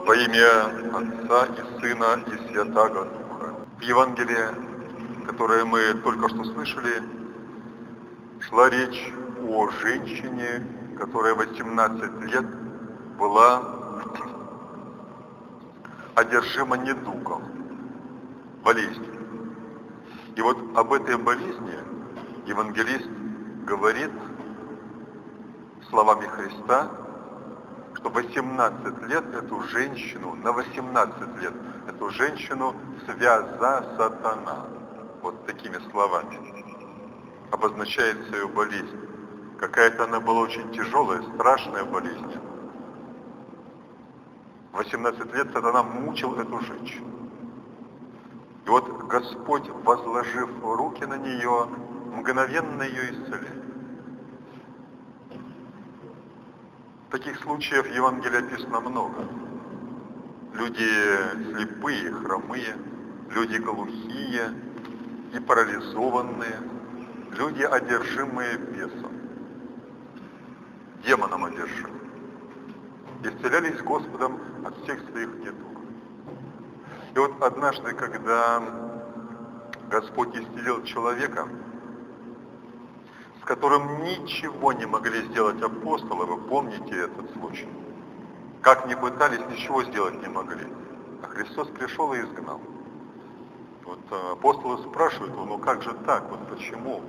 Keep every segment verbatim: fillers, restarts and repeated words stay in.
Во имя Отца и Сына и Святаго Духа. В Евангелии, которое мы только что слышали, шла речь о женщине, которая восемнадцать лет была одержима недугом, болезнью. И вот об этой болезни евангелист говорит словами Христа, что восемнадцать лет эту женщину, на восемнадцать лет эту женщину связа сатана. Вот такими словами обозначается ее болезнь. Какая-то она была очень тяжелая, страшная болезнь. восемнадцать лет сатана мучил эту женщину. И вот Господь, возложив руки на нее, мгновенно ее исцеляет. Таких случаев в Евангелии описано много. Люди слепые, хромые, люди глухие и парализованные, люди, одержимые бесом, демоном одержимым, исцелялись Господом от всех своих недугов. И вот однажды, когда Господь исцелил человека, с которым ничего не могли сделать апостолы, вы помните этот случай? Как ни пытались, ничего сделать не могли. А Христос пришел и изгнал. Вот апостолы спрашивают его, ну как же так, вот почему?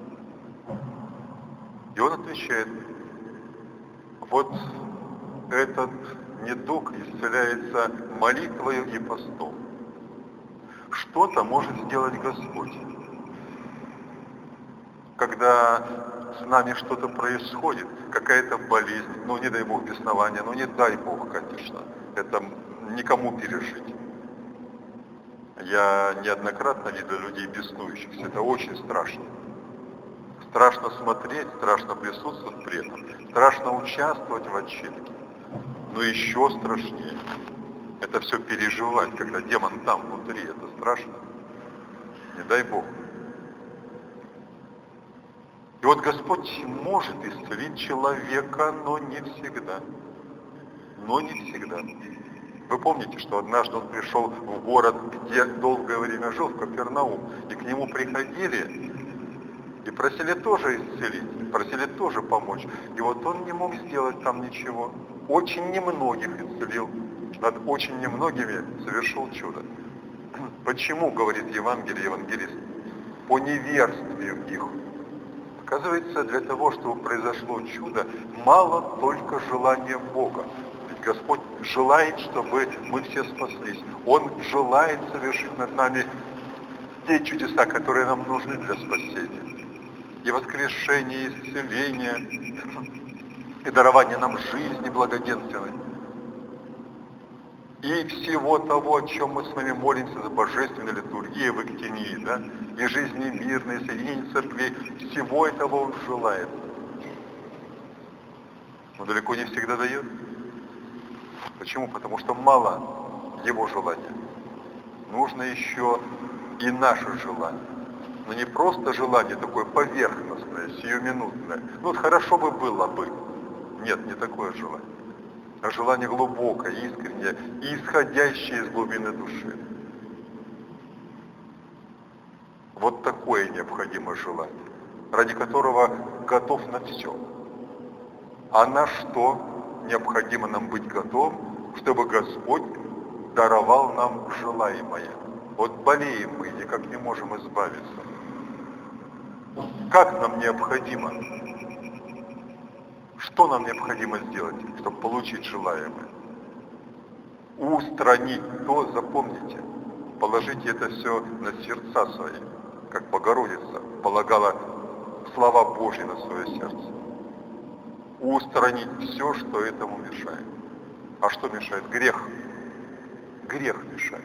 И он отвечает, вот этот недуг исцеляется молитвою и постом. Что-то может сделать Господь. Когда с нами что-то происходит, какая-то болезнь, ну не дай Бог беснование, ну не дай Бог, конечно, это никому пережить. Я неоднократно видел людей беснующихся, это очень страшно. Страшно смотреть, страшно присутствовать при этом, страшно участвовать в отчетке. Но еще страшнее это все переживать, когда демон там внутри, это страшно. Не дай Бог. И вот Господь может исцелить человека, но не всегда. Но не всегда. Вы помните, что однажды он пришел в город, где долгое время жил, в Капернаум, и к нему приходили и просили тоже исцелить, просили тоже помочь. И вот он не мог сделать там ничего. Очень немногих исцелил, над очень немногими совершил чудо. Почему, говорит Евангелие, евангелист? По неверствию их. Оказывается, для того, чтобы произошло чудо, мало только желания Бога. Ведь Господь желает, чтобы мы все спаслись. Он желает совершить над нами те чудеса, которые нам нужны для спасения. И воскрешение, и исцеление, и дарование нам жизни благоденственной. И всего того, о чем мы с вами молимся за божественной литургией в Эктинии, да, и жизни мирной, соединение церквей, всего этого Он желает. Но далеко не всегда дает. Почему? Потому что мало Его желания. Нужно еще и наше желание. Но не просто желание такое поверхностное, сиюминутное. Ну вот хорошо бы было бы. Нет, не такое желание. А желание глубокое, искреннее и исходящее из глубины души. Вот такое необходимое желание, ради которого готов на все. А на что необходимо нам быть готовым, чтобы Господь даровал нам желаемое? Вот болеем мы, никак не можем избавиться. Как нам необходимо? Что нам необходимо сделать, чтобы получить желаемое? Устранить то, запомните, положите это все на сердца свои, как Богородица полагала слова Божьи на свое сердце. Устранить все, что этому мешает. А что мешает? Грех. Грех мешает.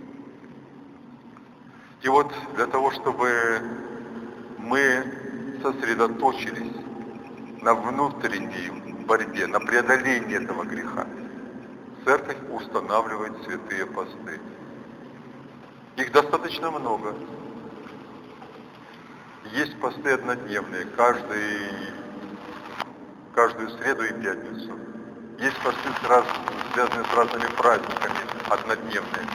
И вот для того, чтобы мы сосредоточились на внутренней борьбе, на преодолении этого греха, Церковь устанавливает святые посты. Их достаточно много. Есть посты однодневные, каждый, каждую среду и пятницу. Есть посты, сразу, связанные с разными праздниками, однодневные.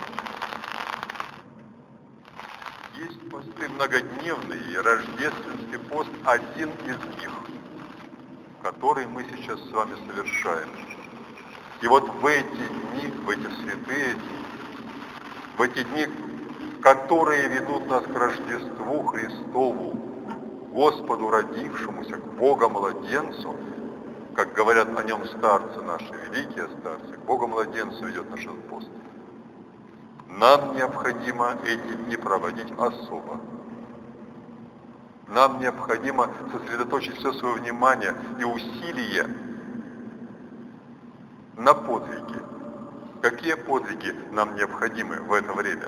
Есть посты многодневные, и рождественский пост один из них, который мы сейчас с вами совершаем. И вот в эти дни, в эти святые дни, в эти дни, которые ведут нас к Рождеству Христову, Господу родившемуся, к Богу-младенцу, как говорят о нем старцы наши, великие старцы, к Богу-младенцу ведет наш этот пост. Нам необходимо эти дни проводить особо. Нам необходимо сосредоточить все свое внимание и усилие на подвиги. Какие подвиги нам необходимы в это время?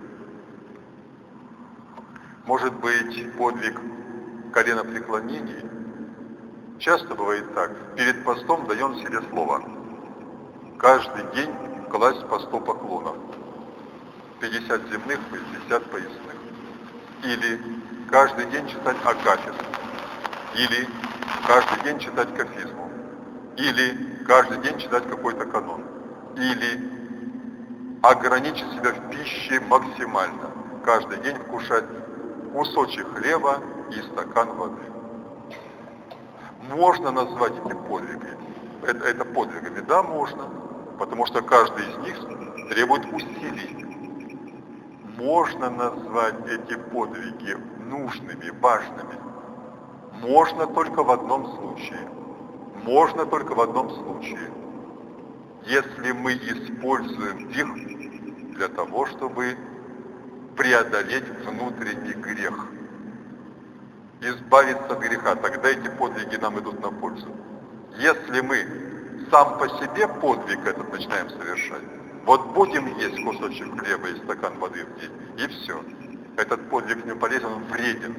Может быть, подвиг коленопреклонений? Часто бывает так. Перед постом даем себе слово. Каждый день класть по сто поклонов. пятьдесят земных, пятьдесят поясных. Или каждый день читать акафист. Или каждый день читать кафизму. Или каждый день читать какой-то канон. Или ограничить себя в пище максимально. Каждый день вкушать кусочек хлеба и стакан воды. Можно назвать эти подвиги, это, это подвигами? Да, можно, потому что каждый из них требует усилий. Можно назвать эти подвиги нужными, важными. Можно только в одном случае. Можно только в одном случае. Если мы используем их для того, чтобы преодолеть внутренний грех. Избавиться от греха, тогда эти подвиги нам идут на пользу. Если мы сам по себе подвиг этот начинаем совершать, вот будем есть кусочек хлеба и стакан воды в день, и все. Этот подвиг не полезен, он вреден.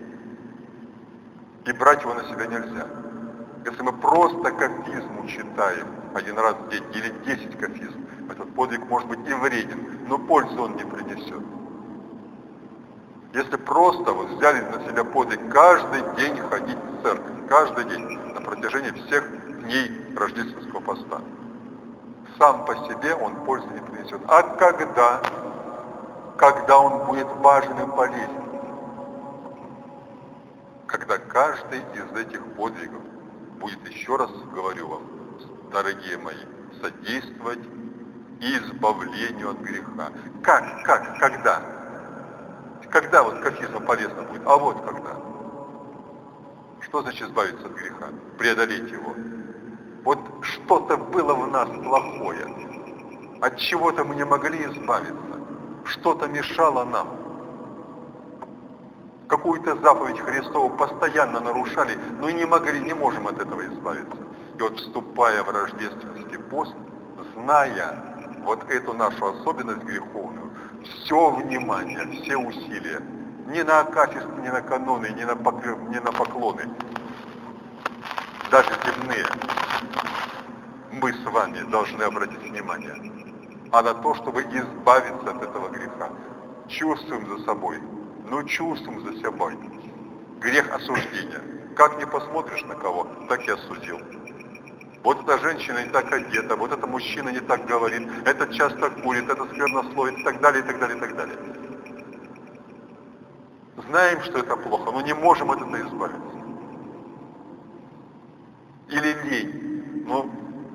И брать его на себя нельзя. Если мы просто кафизму читаем один раз в день или десять кафизм, этот подвиг может быть и вреден, но пользу он не принесет. Если просто вот взяли на себя подвиг каждый день ходить в церковь, каждый день на протяжении всех дней рождественского поста, сам по себе он пользы не принесет. А когда? Когда он будет важен и полезен? Когда каждый из этих подвигов будет, еще раз говорю вам, дорогие мои, содействовать избавлению от греха. Как? Как? Когда? Когда вот кафизм полезно будет? А вот когда. Что значит избавиться от греха? Преодолеть его. Вот что-то было в нас плохое. От чего-то мы не могли избавиться. Что-то мешало нам. Какую-то заповедь Христову постоянно нарушали, но и не могли, не можем от этого избавиться. И вот вступая в рождественский пост, зная вот эту нашу особенность греховную, все внимание, все усилия, не на акафист, не на каноны, не на, пок... не на поклоны, даже земные, мы с вами должны обратить внимание, а на то, чтобы избавиться от этого греха. Чувствуем за собой, ну чувствуем за собой грех осуждения. Как не посмотришь на кого, так и осудил. Вот эта женщина не так одета, вот это мужчина не так говорит, этот часто курит, это сквернословит и так далее, и так далее, и так далее. Знаем, что это плохо, но не можем от этого избавиться. Или лень. Ну,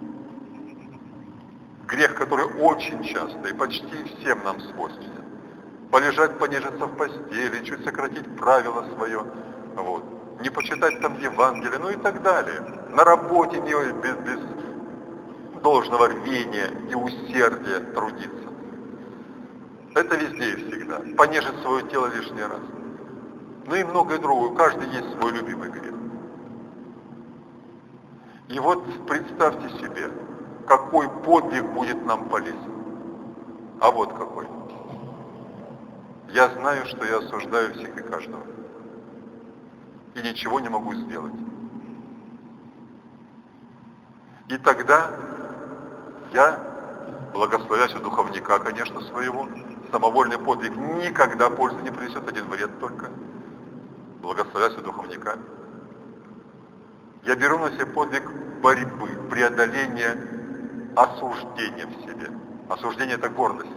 грех, который очень часто и почти всем нам свойственен. Полежать, понежиться в постели, чуть сократить правило свое, вот. Не почитать там Евангелие, ну и так далее. На работе не без, без должного рвения и усердия трудиться. Это везде и всегда. Понежить свое тело лишний раз. Ну и многое другое. У каждого есть свой любимый грех. И вот представьте себе, какой подвиг будет нам полезен. А вот какой. Я знаю, что я осуждаю всех и каждого. И ничего не могу сделать. И тогда я, благословясь у духовника, конечно, своего, самовольный подвиг никогда пользы не принесет, один вред только, благословясь у духовника, Я беру на себя подвиг борьбы, преодоления осуждения в себе. Осуждение — это гордость.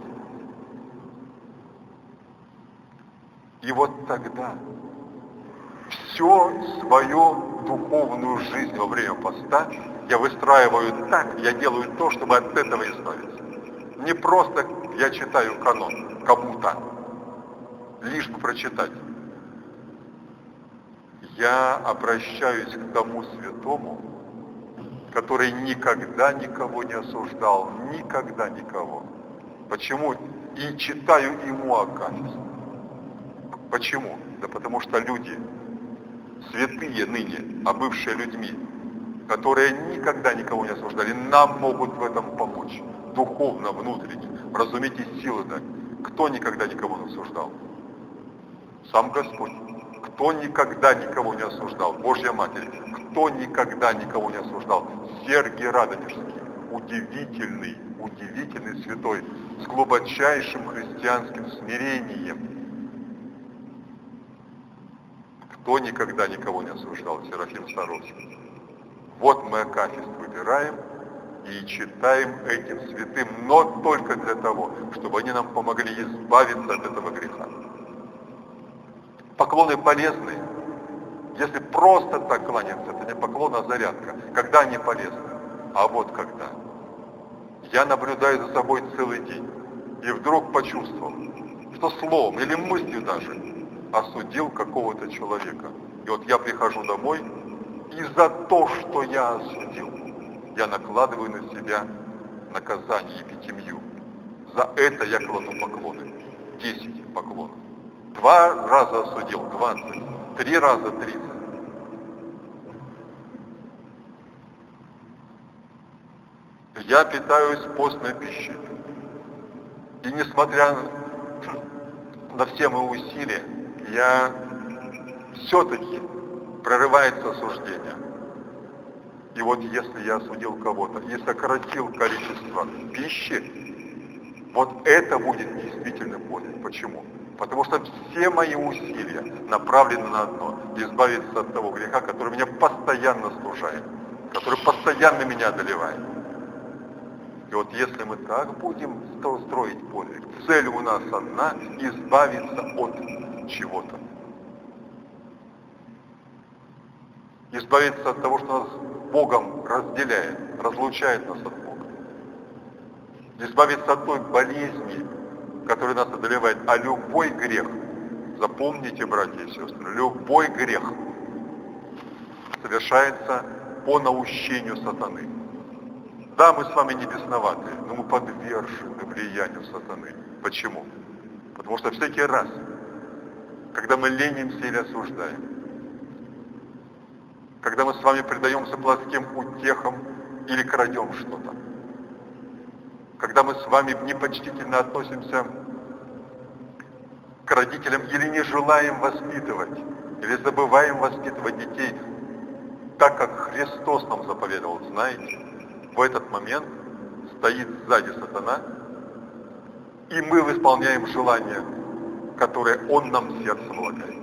И вот тогда всю свою духовную жизнь во время поста я выстраиваю так, я делаю то, чтобы от этого избавиться. Не просто я читаю канон кому-то, лишь бы прочитать. Я обращаюсь к тому святому, который никогда никого не осуждал, никогда никого. Почему? И читаю ему Акафист. Почему? Да потому что люди, святые ныне, а бывшие людьми, которые никогда никого не осуждали, нам могут в этом помочь. Духовно, внутренне, вразумить и силы дать. Кто никогда никого не осуждал? Сам Господь. Кто никогда никого не осуждал? Божья Матерь. Кто никогда никого не осуждал? Сергий Радонежский. Удивительный, удивительный святой, с глубочайшим христианским смирением. Кто никогда никого не осуждал? Серафим Саровский. Вот мы Акафист выбираем и читаем этим святым, но только для того, чтобы они нам помогли избавиться от этого греха. Поклоны полезны. Если просто так кланяться, это не поклон, а зарядка. Когда они полезны? А вот когда. Я наблюдаю за собой целый день и вдруг почувствовал, что словом или мыслью даже осудил какого-то человека. И вот я прихожу домой, и за то, что я осудил, я накладываю на себя наказание епитемью. За это я кладу поклоны. Десять поклонов. Два раза осудил, двадцать. Три раза тридцать. Я питаюсь постной пищей. И несмотря на все мои усилия, я все-таки прорывается осуждение. И вот если я осудил кого-то и сократил количество пищи, вот это будет действительно подвиг. Почему? Потому что все мои усилия направлены на одно – избавиться от того греха, который меня постоянно стужает, который постоянно меня одолевает. И вот если мы так будем строить подвиг, цель у нас одна – избавиться от чего-то. Избавиться от того, что нас Богом разделяет, разлучает нас от Бога. Избавиться от той болезни, которая нас одолевает. А любой грех, запомните, братья и сестры, любой грех совершается по наущению сатаны. Да, мы с вами не бесноваты, но мы подвержены влиянию сатаны. Почему? Потому что всякий раз, когда мы ленимся или осуждаем, когда мы с вами предаемся плотским утехам или крадем что-то, когда мы с вами непочтительно относимся к родителям или не желаем воспитывать, или забываем воспитывать детей так, как Христос нам заповедовал, знаете, в этот момент стоит сзади сатана, и мы исполняем желания, которые он нам в сердце влагает.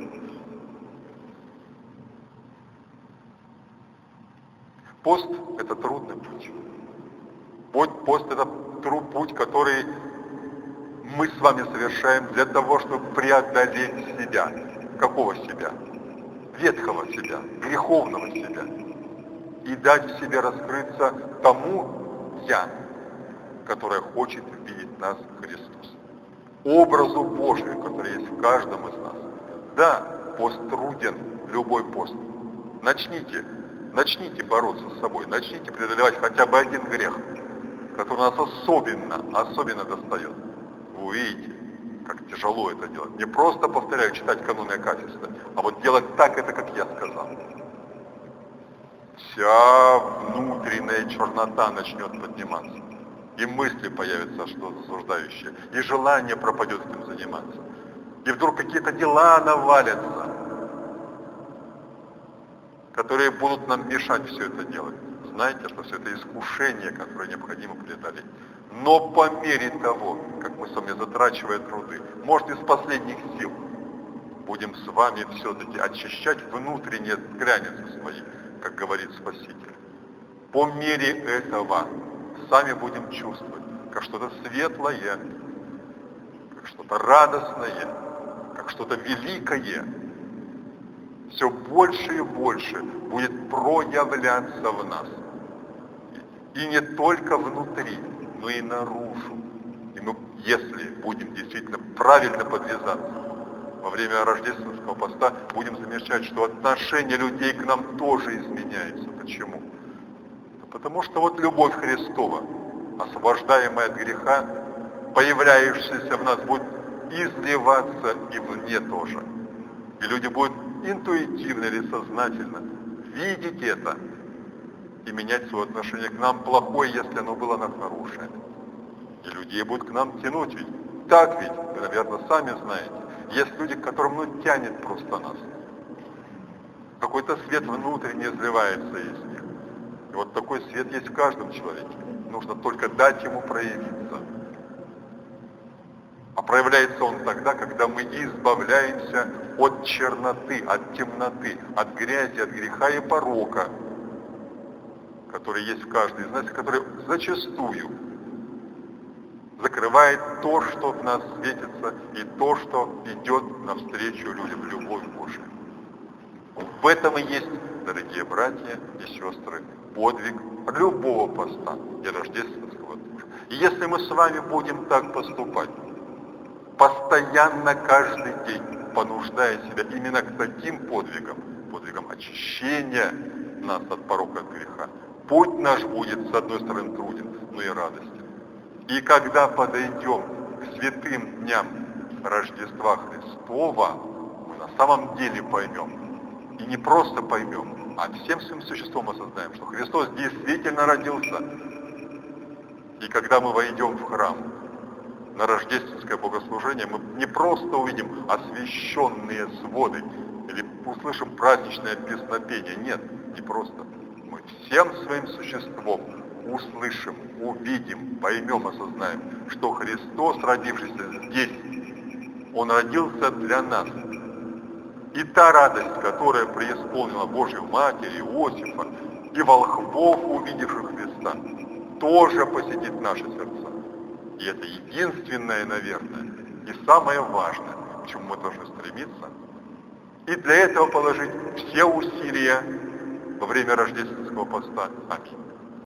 Пост – это трудный путь. Пост – это путь, который мы с вами совершаем для того, чтобы преодолеть себя. Какого себя? Ветхого себя, греховного себя. И дать в себе раскрыться тому «я», которое хочет видеть нас Христос. Образу Божию, который есть в каждом из нас. Да, пост труден, любой пост. Начните, начните бороться с собой, начните преодолевать хотя бы один грех, который нас особенно, особенно достает. Вы увидите, как тяжело это делать. Не просто, повторяю, читать каноны Акафиста, а вот делать так это, как я сказал. Вся внутренняя чернота начнет подниматься. И мысли появятся что-то осуждающее. И желание пропадет этим заниматься. И вдруг какие-то дела навалятся, которые будут нам мешать все это делать. Знаете, что все это искушение, которое необходимо преодолеть. Но по мере того, как мы с вами затрачивая труды, может, из последних сил, будем с вами все-таки очищать внутренние границы свои, как говорит Спаситель. По мере этого сами будем чувствовать, как что-то светлое, как что-то радостное, как что-то великое, все больше и больше будет проявляться в нас. И не только внутри, но и наружу. И мы, если будем действительно правильно подвязаться, во время рождественского поста будем замечать, что отношение людей к нам тоже изменяется. Почему? Потому что вот любовь Христова, освобождаемая от греха, появляющаяся в нас, будет изливаться и вне тоже. И люди будут интуитивно или сознательно видеть это и менять свое отношение к нам плохое, если оно было на хорошее. И людей будут к нам тянуть, ведь так ведь, вы, наверное, сами знаете. Есть люди, к которым ну, тянет просто нас. Какой-то свет внутренне изливается из них. И вот такой свет есть в каждом человеке. Нужно только дать ему проявиться. А проявляется он тогда, когда мы избавляемся от черноты, от темноты, от грязи, от греха и порока, который есть в каждой из нас, который зачастую закрывает то, что в нас светится, и то, что идет навстречу людям, любовь Божия. В этом и есть, дорогие братья и сестры, подвиг любого поста и рождественского тоже. И если мы с вами будем так поступать, постоянно, каждый день, понуждая себя именно к таким подвигам, подвигам очищения нас от порока, от греха, путь наш будет, с одной стороны, труден, но и радостен. И когда подойдем к святым дням Рождества Христова, мы на самом деле поймем, и не просто поймем, а всем своим существом осознаем, что Христос действительно родился. И когда мы войдем в храм на рождественское богослужение, мы не просто увидим освященные своды или услышим праздничное песнопение. Нет, не просто. Мы всем своим существом услышим, увидим, поймем, осознаем, что Христос, родившийся здесь, Он родился для нас. И та радость, которая преисполнила Божью Матерь, Иосифа и волхвов, увидевших Христа, тоже посетит наши сердца. И это единственное, наверное, и самое важное, к чему мы должны стремиться. И для этого положить все усилия во время рождественского поста. Аминь.